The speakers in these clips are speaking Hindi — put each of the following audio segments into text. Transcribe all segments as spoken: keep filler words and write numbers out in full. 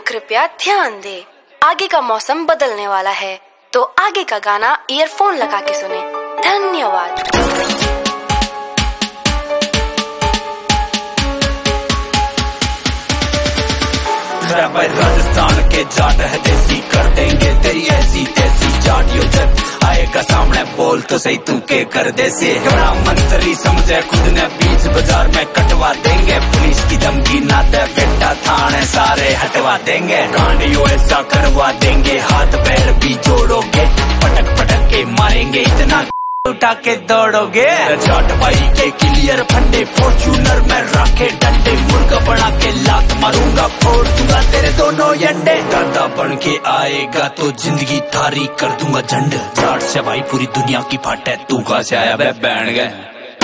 कृपया ध्यान दे, आगे का मौसम बदलने वाला है, तो आगे का गाना ईयरफोन लगा के सुने। धन्यवाद। राजस्थान के जाट है देसी, कर देंगे तेरी ऐसी तैसी जाट। यो जब आएगा सामने बोल तो सही तू के कर देसी। बड़ा मंत्री समझे खुद ने, बीच बाजार में कटवा देंगे। पुलिस की धमकी ना दे बेटा, थाने सारे हटवा देंगे। कांड यो ऐसा करवा देंगे, हाथ पैर भी जोड़ोगे, पटक पटक के मारेंगे, इतना उठा के दौड़ोगे। जाट भाई के क्लियर फंडे, फॉर्च्यूनर में रखे डंडे, मुर्गा बना के लात मारूंगा, फोड़ दूंगा तेरे दोनों अंडे। दादा बन के आएगा तो जिंदगी थारी कर दूंगा झंड। जाट से भाई पूरी दुनिया की फाटे, तू कहाँ से आया बे बैठ गए।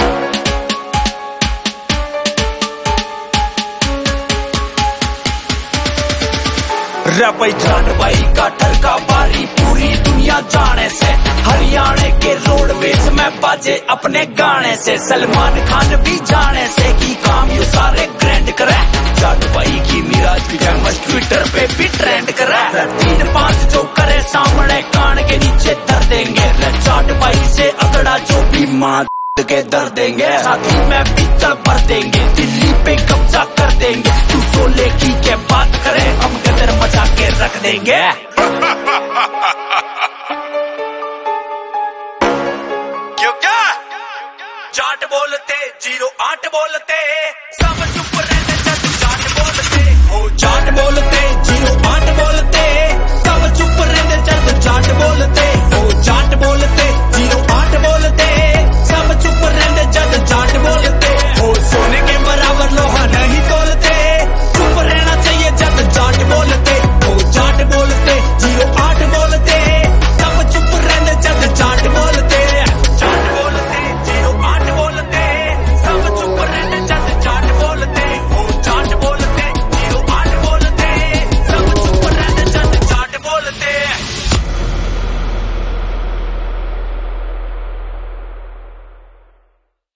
रे भाई जाट भाई का ठरका बारी पूरी दुनिया जाने से, हरियाणा के रोडवेज में बाजे अपने गाने से, सलमान खान भी जाने से की काम यू सारे ग्रैंड करे। जाट भाई की मिराज की फेमस ट्विटर पे भी ट्रेंड करे। तीन पांच जो करे सामने कान के नीचे धर देंगे। जाट भाई से अगड़ा जो भी मां के दर देंगे, साथी में पीतल भर देंगे, दिल्ली पे कब्जा कर देंगे। तू सोले की के बात करे, हम गदर मचा के रख देंगे।